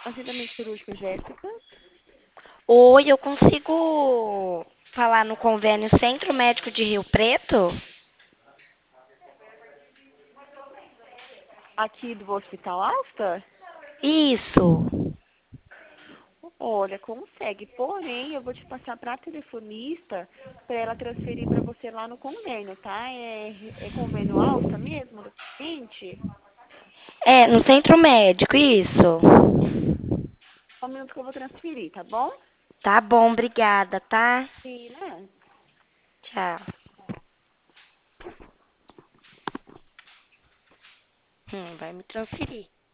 Assentamento cirúrgico Jéssica. Oi, eu consigo falar no convênio Centro Médico de Rio Preto? Aqui do Hospital Alta? Isso. Olha, consegue. Porém, eu vou te passar para a telefonista para ela transferir para você lá no convênio, tá? É convênio Alta mesmo, do paciente? É, no Centro Médico, isso. Só um minuto que eu vou transferir, tá bom? Tá bom, obrigada, tá? Sim, né? Tchau. Vai me transferir.